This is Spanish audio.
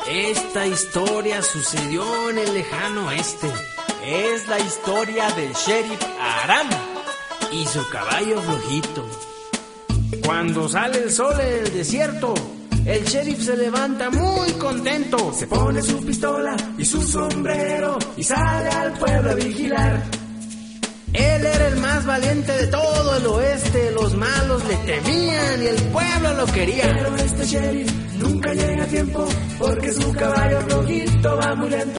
Esta historia sucedió en el lejano oeste. Es la historia del sheriff Aram y su caballo flojito. Cuando sale el sol en el desierto, el sheriff se levanta muy contento. Se pone su pistola y su sombrero y sale al pueblo a vigilar. Él era el más valiente de todo el oeste. Los malos le temían y el pueblo lo quería. Pero este sheriff nunca llega a tiempo porque su caballo flojito va muy lento.